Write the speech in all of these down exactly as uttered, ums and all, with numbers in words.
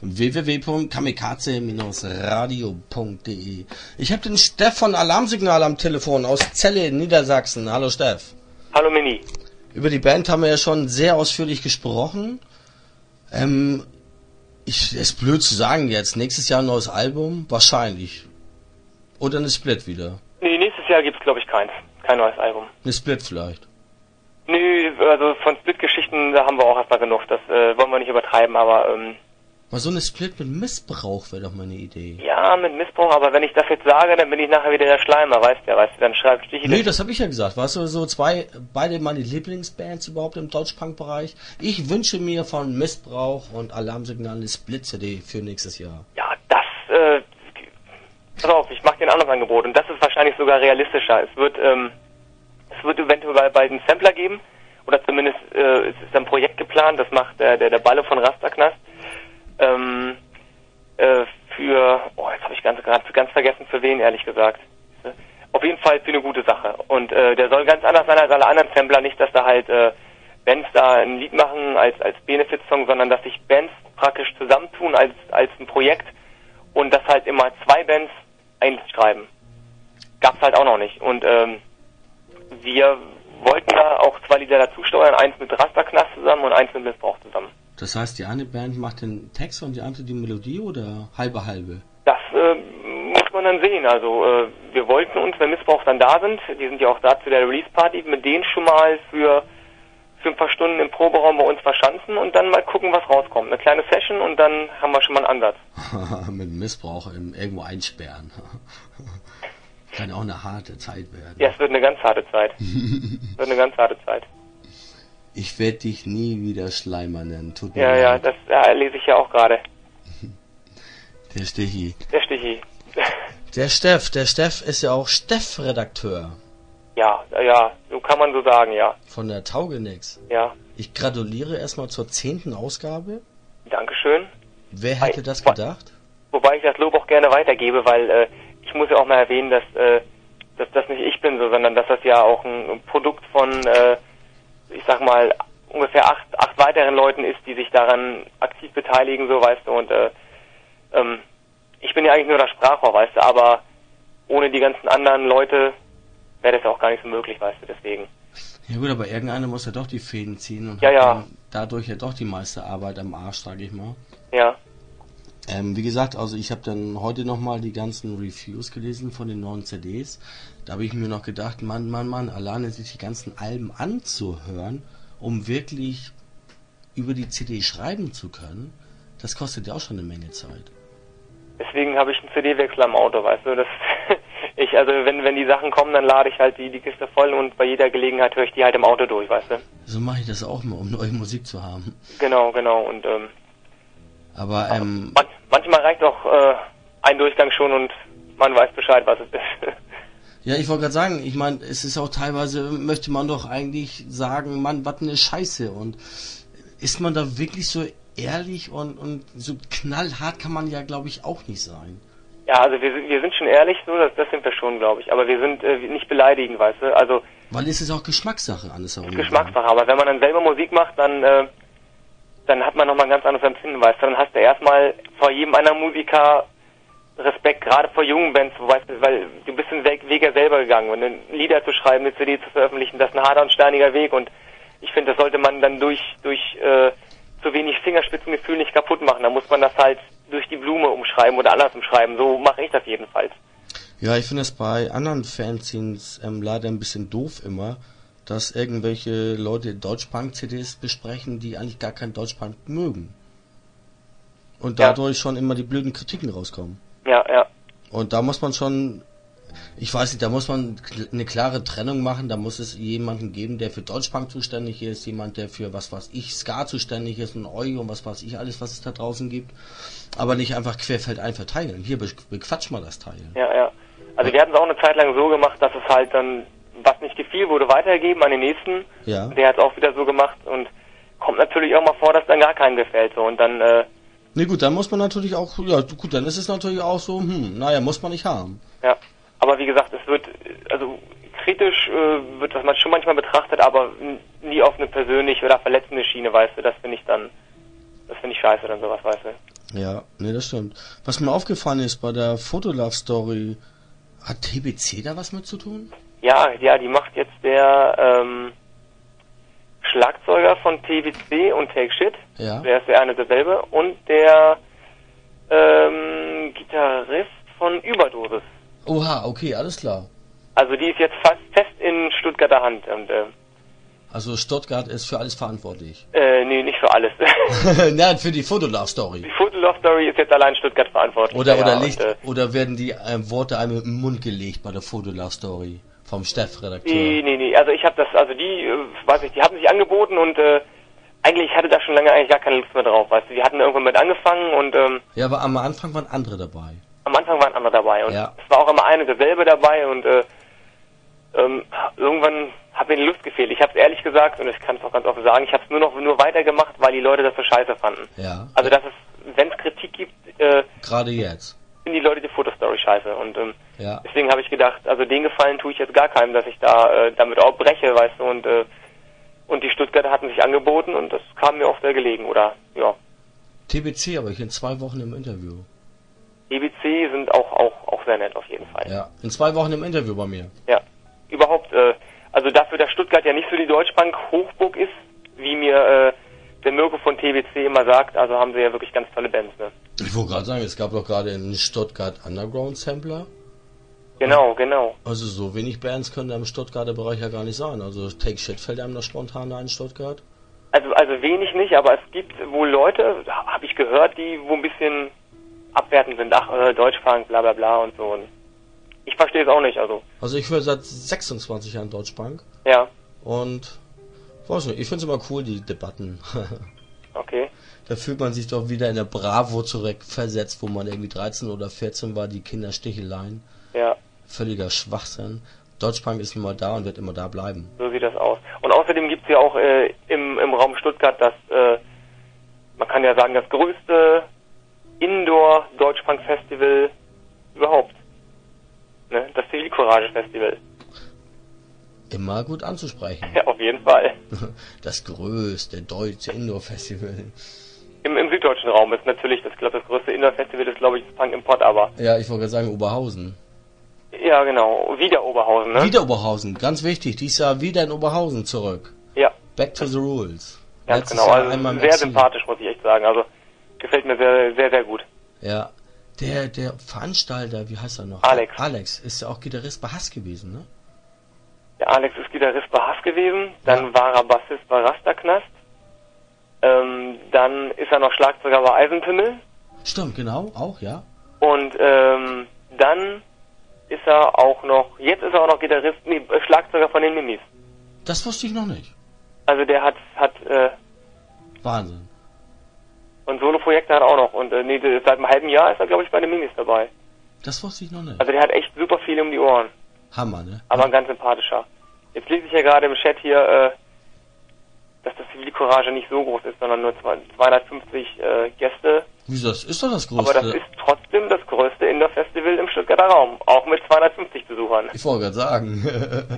w w w punkt kamikaze radio punkt d e. Ich habe den Steff von Alarmsignal am Telefon aus Celle in Niedersachsen. Hallo Steff. Hallo Mini. Über die Band haben wir ja schon sehr ausführlich gesprochen. Ähm, ich, ist blöd zu sagen jetzt, nächstes Jahr ein neues Album? Wahrscheinlich. Oder eine Split wieder? Nee, nächstes Jahr gibt's glaube ich keins. Kein neues Album. Eine Split vielleicht? Nee, also von Split-Geschichten, da haben wir auch erstmal genug. Das äh, wollen wir nicht übertreiben, aber... Ähm, Mal so eine Split mit Missbrauch wäre doch mal eine Idee. Ja, mit Missbrauch, aber wenn ich das jetzt sage, dann bin ich nachher wieder der Schleimer, weißt du, weißt du, dann schreibt Stiche... Nee, das habe ich ja gesagt. Weißt du, so zwei, beide meine Lieblingsbands überhaupt im Deutschpunk-Bereich. Ich wünsche mir von Missbrauch und Alarmsignal eine Split-C D für nächstes Jahr. Ja, das, äh... Pass auf, ich mache dir ein anderes Angebot und das ist wahrscheinlich sogar realistischer. Es wird, ähm... Es wird eventuell bald einen Sampler geben, oder zumindest äh, es ist ein Projekt geplant, das macht der, der, der Balle von Rasterknast. Ähm, äh, für, oh, jetzt habe ich ganz, ganz, ganz vergessen, für wen, ehrlich gesagt. Auf jeden Fall für eine gute Sache. Und äh, der soll ganz anders sein als alle anderen Sampler. Nicht, dass da halt äh, Bands da ein Lied machen als, als Benefit-Song, sondern dass sich Bands praktisch zusammentun als, als ein Projekt und dass halt immer zwei Bands ein Lied schreiben. Gab's halt auch noch nicht. Und ähm, wir wollten da auch zwei Lieder dazu steuern, eins mit Rasterknast zusammen und eins mit Missbrauch zusammen. Das heißt, die eine Band macht den Text und die andere die Melodie oder halbe halbe? Das äh, muss man dann sehen. Also äh, wir wollten uns, wenn Missbrauch dann da sind, die sind ja auch da zu der Release-Party, mit denen schon mal für, für ein paar Stunden im Proberaum bei uns verschanzen und dann mal gucken, was rauskommt. Eine kleine Session und dann haben wir schon mal einen Ansatz. Mit Missbrauch im, irgendwo einsperren. Kann auch eine harte Zeit werden. Ja, es wird eine ganz harte Zeit. Es wird eine ganz harte Zeit. Ich werde dich nie wieder Schleimer nennen. Tut mir ja, leid. ja, das ja, lese ich ja auch gerade. Der Stichi. Der Stichi. Der Steff. Der Steff ist ja auch Steff-Redakteur. Ja, ja, so kann man so sagen, ja. Von der Taugenix. Ja. Ich gratuliere erstmal zur zehnten Ausgabe. Dankeschön. Wer hätte Weil, das gedacht? Wobei ich das Lob auch gerne weitergebe, weil äh, ich muss ja auch mal erwähnen, dass, äh, dass das nicht ich bin, so, sondern dass das ja auch ein Produkt von, äh, ich sag mal, ungefähr acht, acht weiteren Leuten ist, die sich daran aktiv beteiligen, so, weißt du, und äh, ähm, ich bin ja eigentlich nur das Sprachrohr, weißt du, aber ohne die ganzen anderen Leute wäre das ja auch gar nicht so möglich, weißt du, deswegen. Ja gut, aber irgendeiner muss ja doch die Fäden ziehen und ja, hat ja. dadurch ja doch die meiste Arbeit am Arsch, sag ich mal. Ja. Ähm, wie gesagt, also ich habe dann heute nochmal die ganzen Reviews gelesen von den neuen C Ds. Da habe ich mir noch gedacht, Mann, Mann, Mann, alleine sich die ganzen Alben anzuhören, um wirklich über die C D schreiben zu können, das kostet ja auch schon eine Menge Zeit. Deswegen habe ich einen C D-Wechsel am Auto, weißt du, das ich, also wenn wenn die Sachen kommen, dann lade ich halt die, die Kiste voll und bei jeder Gelegenheit höre ich die halt im Auto durch, weißt du. So mache ich das auch mal, um neue Musik zu haben. Genau, genau, und ähm Aber, ähm... Man, manchmal reicht auch äh, ein Durchgang schon und man weiß Bescheid, was es ist. Ja, ich wollte gerade sagen, ich meine, es ist auch teilweise, möchte man doch eigentlich sagen, Mann, was eine Scheiße. Und ist man da wirklich so ehrlich und, und so knallhart kann man ja, glaube ich, auch nicht sein. Ja, also wir, wir sind schon ehrlich, so, das, das sind wir schon, glaube ich. Aber wir sind äh, nicht beleidigend, weißt du. Also, weil es ist auch Geschmackssache, alles herum. Geschmackssache, aber wenn man dann selber Musik macht, dann... Äh, dann hat man nochmal ein ganz anderes Empfinden, weißt du, dann hast du erstmal vor jedem anderen Musiker Respekt, gerade vor jungen Bands, weißt du, weil du bist den Weg, Weg ja selber gegangen und Lieder zu schreiben, eine C D zu veröffentlichen, das ist ein harter und steiniger Weg und ich finde, das sollte man dann durch durch äh, zu wenig Fingerspitzengefühl nicht kaputt machen, da muss man das halt durch die Blume umschreiben oder anders umschreiben, so mache ich das jedenfalls. Ja, ich finde es bei anderen Fanzines ähm, leider ein bisschen doof immer, dass irgendwelche Leute Deutschpunk-C Ds besprechen, die eigentlich gar kein Deutschpunk mögen. Und dadurch ja. schon immer die blöden Kritiken rauskommen. Ja, ja. Und da muss man schon, ich weiß nicht, da muss man eine klare Trennung machen, da muss es jemanden geben, der für Deutschpunk zuständig ist, jemand, der für was weiß ich, Ska zuständig ist und Eu und was weiß ich alles, was es da draußen gibt. Aber nicht einfach querfeldein verteilen. Hier, bequatsch mal das Teil. Ja, ja. Also wir hatten es auch eine Zeit lang so gemacht, dass es halt dann, was nicht gefiel, wurde weitergegeben an den nächsten. Ja. Der hat es auch wieder so gemacht und kommt natürlich auch mal vor, dass dann gar keinem gefällt. So und dann. Äh, ne gut, dann muss man natürlich auch, ja gut, dann ist es natürlich auch so, hm, naja, muss man nicht haben. Ja, aber wie gesagt, es wird, also kritisch äh, wird das man schon manchmal betrachtet, aber nie auf eine persönliche oder verletzende Schiene, weißt du. Das finde ich dann, das finde ich scheiße dann sowas, weißt du. Ja, ne, das stimmt. Was mir aufgefallen ist bei der Fotolove-Story, hat T B C da was mit zu tun? Ja, ja, die macht jetzt der ähm, Schlagzeuger von T B C und Take Shit. Ja. Der ist der eine derselbe. Und der ähm, Gitarrist von Überdosis. Oha, okay, alles klar. Also die ist jetzt fast fest in Stuttgarter Hand. Und, äh, Also Stuttgart ist für alles verantwortlich. äh, nee, nicht für alles. Nein, für die Fotolove-Story. Die Fotolove-Story ist jetzt allein Stuttgart verantwortlich. Oder, oder, ja, liegt, und, äh, oder werden die äh, Worte einem im Mund gelegt bei der Fotolove-Story vom Chefredakteur? Nee, nee, nee. Also ich habe das, also die, äh, weiß ich, die haben sich angeboten und äh, eigentlich hatte da schon lange eigentlich gar keine Lust mehr drauf, weißt du. Die hatten irgendwann mit angefangen und ähm, Ja, aber am Anfang waren andere dabei. am Anfang waren andere dabei und Ja. es war auch immer eine derselbe dabei und äh, ähm, irgendwann hat mir die Lust gefehlt. Ich habe es ehrlich gesagt und ich kann es auch ganz offen sagen, ich habe es nur noch nur weitergemacht, weil die Leute das so scheiße fanden. Ja. Also dass es, wenn es Kritik gibt, äh, Gerade jetzt. finden die Leute die Fotostory scheiße und ähm, Ja. deswegen habe ich gedacht, also den Gefallen tue ich jetzt gar keinem, dass ich da äh, damit auch breche, weißt du, und äh, und die Stuttgarter hatten sich angeboten und das kam mir auch sehr gelegen, oder ja. T B C aber ich in zwei Wochen im Interview. E B C sind auch auch auch sehr nett auf jeden Fall. Ja. In zwei Wochen im Interview bei mir. Ja. Überhaupt, äh, also dafür, dass Stuttgart ja nicht so die Deutschbank Hochburg ist, wie mir äh, der Mirko von T B C immer sagt, also haben sie ja wirklich ganz tolle Bands, ne? Ich wollte gerade sagen, es gab doch gerade in Stuttgart Underground Sampler. Genau, genau. Also so wenig Bands können da im Stuttgarter Bereich ja gar nicht sein. Also Take Shit fällt einem da spontan ein in Stuttgart. Also also wenig nicht, aber es gibt wohl Leute, habe ich gehört, die wo ein bisschen abwertend sind, ach, äh, Deutschpunk, bla bla bla und so. Und ich verstehe es auch nicht, also. Also ich höre seit sechsundzwanzig Jahren Deutschpunk Ja, und weiß nicht, ich finde es immer cool, die Debatten. okay. Da fühlt man sich doch wieder in der Bravo zurückversetzt, wo man irgendwie dreizehn oder vierzehn war, die Kindersticheleien. Ja, Völliger Schwachsinn. Deutschpunk ist immer da und wird immer da bleiben. so sieht das aus. Und außerdem gibt's ja auch äh, im, im Raum Stuttgart das, äh, man kann ja sagen, das größte Indoor-Deutschpunk-Festival überhaupt. Ne? Das Zivilcourage-Festival. Immer gut anzusprechen. Ja, auf jeden Fall. Das größte deutsche Indoor-Festival. Im, Im süddeutschen Raum ist natürlich, das, ich glaube, das größte Indoor-Festival ist, glaube ich, das Punk Import, aber. Ja, ich wollte gerade sagen Oberhausen. Ja, genau. Wieder Oberhausen, ne? Wieder Oberhausen, ganz wichtig. Dieses Jahr wieder in Oberhausen zurück. Ja. Back to the rules. Ganz Letztes genau. Jahr Also einmal im sehr Exil. sympathisch, muss ich echt sagen. Also gefällt mir sehr, sehr, sehr gut. Ja. Der, der Veranstalter, wie heißt er noch? Alex. Alex ist ja auch Gitarrist bei Hass gewesen, ne? Der Alex ist Gitarrist bei Hass gewesen, dann Ja. war er Bassist bei Rasterknast, ähm, dann ist er noch Schlagzeuger bei Eisenpimmel Stimmt, genau, auch, ja. und ähm, dann ist er auch noch, jetzt ist er auch noch Gitarrist, nee, Schlagzeuger von den Mimis. Das wusste ich noch nicht. Also der hat, hat, äh, Wahnsinn. und Solo-Projekte hat er auch noch und äh, nee, seit einem halben Jahr ist er, glaube ich, bei den Mimis dabei. Das wusste ich noch nicht. Also der hat echt super viel um die Ohren, Hammer, ne? aber ein ganz sympathischer. Jetzt lese ich ja gerade im Chat hier, äh, dass das Zivilcourage nicht so groß ist, sondern nur zweihundertfünfzig äh, Gäste. Wieso, das ist doch das Größte. Aber das ist trotzdem das größte Indoor-Festival im Stuttgarter Raum, auch mit zweihundertfünfzig Besuchern. Ich wollte gerade sagen.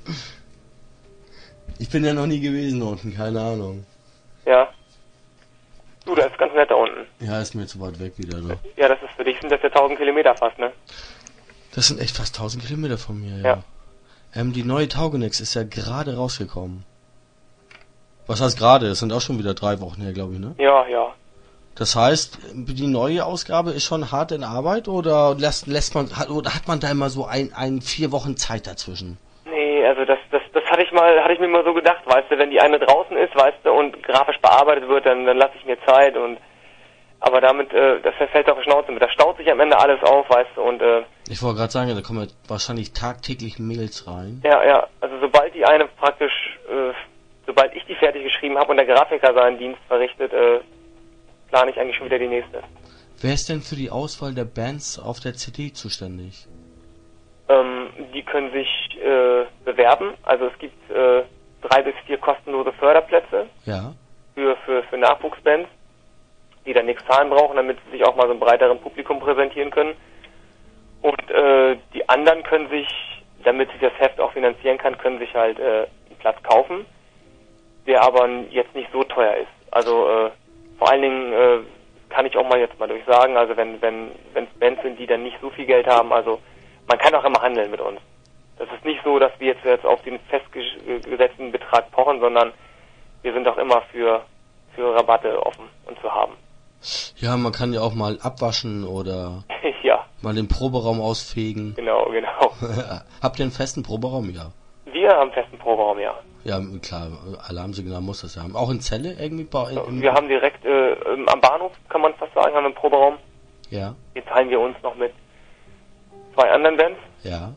Ich bin ja noch nie gewesen unten, keine Ahnung. Ja. Du, das ist ganz nett da unten. Ja, ist mir zu weit weg wieder, ne? Ja, das ist für dich, sind das ja tausend Kilometer fast, ne? Das sind echt fast tausend Kilometer von mir, ja. Ja. Ähm, die neue Taugenix ist ja gerade rausgekommen. Was heißt gerade? Es sind auch schon wieder drei Wochen her, glaube ich, ne? Ja, ja. Das heißt, die neue Ausgabe ist schon hart in Arbeit oder lässt, lässt man, hat, oder hat man da immer so ein, ein vier Wochen Zeit dazwischen? Nee, also das, das, das hatte ich mal, hatte ich mir mal so gedacht, weißt du, wenn die eine draußen ist, weißt du, und grafisch bearbeitet wird, dann, dann lasse ich mir Zeit und, aber damit, äh, das fällt auf die Schnauze mit. Da staut sich am Ende alles auf, weißt du, und, äh, Ich wollte gerade sagen, da kommen ja wahrscheinlich tagtäglich Mails rein. ja, ja, also sobald die eine praktisch, äh, sobald ich die fertig geschrieben habe und der Grafiker seinen Dienst verrichtet, äh, plane ich eigentlich schon wieder die nächste. Wer ist denn für die Auswahl der Bands auf der C D zuständig? Ähm, die können sich äh, bewerben. Also es gibt äh, drei bis vier kostenlose Förderplätze Ja. für, für, für Nachwuchsbands, die dann nichts zahlen brauchen, damit sie sich auch mal so einem breiteren Publikum präsentieren können. Und äh, die anderen können sich, damit sich das Heft auch finanzieren kann, können sich halt äh, einen Platz kaufen, der aber jetzt nicht so teuer ist. Also äh, vor allen Dingen äh, kann ich auch mal jetzt mal durchsagen. Also wenn wenn wenn es Bands sind, die dann nicht so viel Geld haben, also man kann auch immer handeln mit uns. Das ist nicht so, dass wir jetzt, jetzt auf den festgesetzten Betrag pochen, sondern wir sind auch immer für für Rabatte offen und zu haben. Ja, man kann ja auch mal abwaschen oder ja. mal den Proberaum ausfegen. Genau, genau. Habt ihr einen festen Proberaum? Ja. Wir haben einen festen Proberaum, ja. Ja, klar, Alarmsignal muss das ja haben. Auch in Celle irgendwie? Bei, in, wir haben direkt äh, am Bahnhof, kann man fast sagen, haben wir einen Proberaum. Ja. Hier teilen wir uns noch mit zwei anderen Bands. Ja.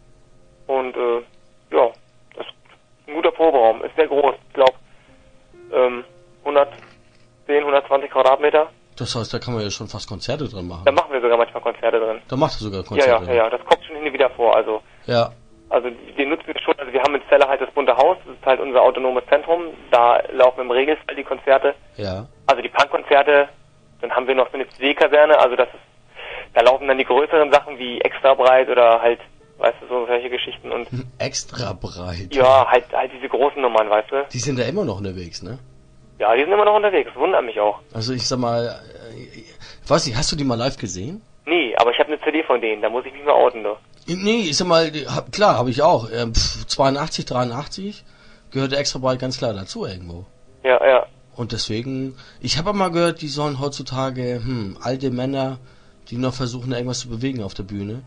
Und äh, ja, das ist ein guter Proberaum, ist sehr groß. Ich glaube, ähm, hundertzehn, hundertzwanzig Quadratmeter. Das heißt, da kann man ja schon fast Konzerte drin machen. Da machen wir sogar manchmal Konzerte drin. Da macht ihr sogar Konzerte ja, ja, drin? Ja, ja, das kommt schon hin und wieder vor. Also, ja. Also den nutzen wir schon. Also wir haben in Celle halt das Bunte Haus, das ist halt unser autonomes Zentrum. Da laufen im Regelfall die Konzerte. Ja. Also die Punkkonzerte. Dann haben wir noch so eine C D-Kaserne, also das ist, da laufen dann die größeren Sachen wie Extra Breit oder halt, weißt du, so solche Geschichten und... Extra Breit? Ja, halt, halt diese großen Nummern, weißt du. Die sind da immer noch unterwegs, ne? Ja, die sind immer noch unterwegs, das wundert mich auch. Also ich sag mal, ich weiß nicht, hast du die mal live gesehen? Nee, aber ich habe eine C D von denen, da muss ich mich mal outen, du. Nee, ich sag mal, klar, habe ich auch. zweiundachtzig, dreiundachtzig gehört Extra Breit ganz klar dazu irgendwo. Ja, ja. Und deswegen, ich habe mal gehört, die sollen heutzutage, hm, alte Männer, die noch versuchen, irgendwas zu bewegen auf der Bühne.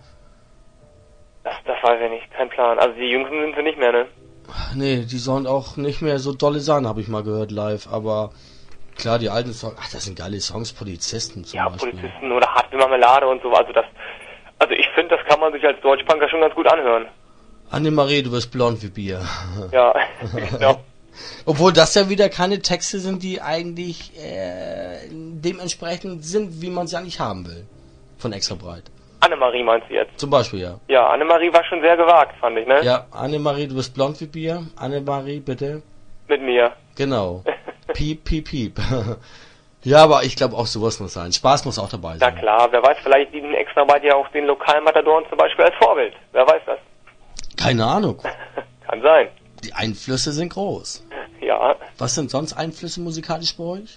Das, das weiß ich nicht, kein Plan. Also die Jüngsten sind sie nicht mehr, ne? Nee, die sollen auch nicht mehr so dolle sein, habe ich mal gehört live, aber klar, die alten Songs, ach, das sind geile Songs, Polizisten zum ja, Beispiel. Ja, Polizisten oder Harte Marmelade und so, also das, also ich finde, das kann man sich als Deutschpunker schon ganz gut anhören. Annemarie, du wirst blond wie Bier. Ja, genau. Obwohl das ja wieder keine Texte sind, die eigentlich äh, dementsprechend sind, wie man sie eigentlich haben will. Von Extra Breit. Annemarie meinst du jetzt? Zum Beispiel, ja. Ja, Annemarie war schon sehr gewagt, fand ich, ne? Ja, Annemarie, du bist blond wie Bier. Annemarie, bitte. Mit mir. Genau. Piep, piep, piep. Ja, aber ich glaube auch sowas muss sein. Spaß muss auch dabei sein. Na klar, wer weiß, vielleicht dienen Extra Breit ja auch den lokalen Matadoren zum Beispiel als Vorbild. Wer weiß das? Keine Ahnung. Kann sein. Die Einflüsse sind groß. Ja. Was sind sonst Einflüsse musikalisch bei euch?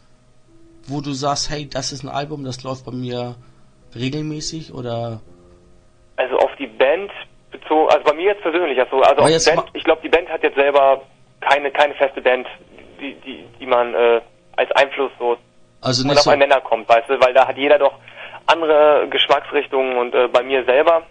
Wo du sagst, hey, das ist ein Album, das läuft bei mir regelmäßig oder? Also auf die Band bezogen, also bei mir jetzt persönlich, also, also auf die Band, ich glaube, die Band hat jetzt selber keine keine feste Band, die die die man äh, als Einfluss so also nicht auf so einen Nenner kommt, weißt du, weil da hat jeder doch andere Geschmacksrichtungen und äh, bei mir selber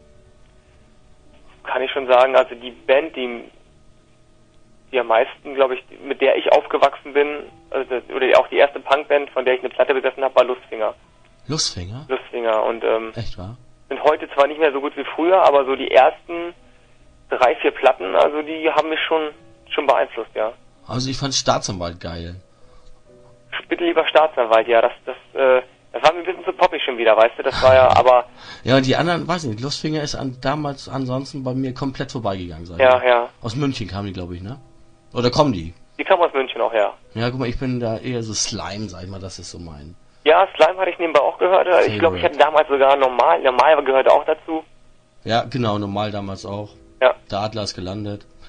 kann ich schon sagen, also die Band, die die am meisten, glaube ich, mit der ich aufgewachsen bin, also oder auch die erste Punkband, von der ich eine Platte besessen habe, war Lustfinger. Lustfinger? Lustfinger und ähm, echt wahr? Sind heute zwar nicht mehr so gut wie früher, aber so die ersten drei, vier Platten, also die haben mich schon schon beeinflusst, ja. Also ich fand Staatsanwalt geil. Bitte lieber Staatsanwalt, ja, das das äh, das war mir ein bisschen zu poppig schon wieder, weißt du, das war ja, aber... Ja, und die anderen, weiß nicht, Lustfinger ist an, damals ansonsten bei mir komplett vorbeigegangen, sag ich. Ja, ja. Aus München kamen die, glaube ich, ne? Oder kommen die? Die kamen aus München auch, ja. Ja, guck mal, ich bin da eher so Slime, sag ich mal, das ist so mein... Ja, Slime hatte ich nebenbei auch gehört, ich glaube, ich hatte damals sogar Normal, Normal gehörte auch dazu. Ja, genau, Normal damals auch. Ja. Der Adler ist gelandet.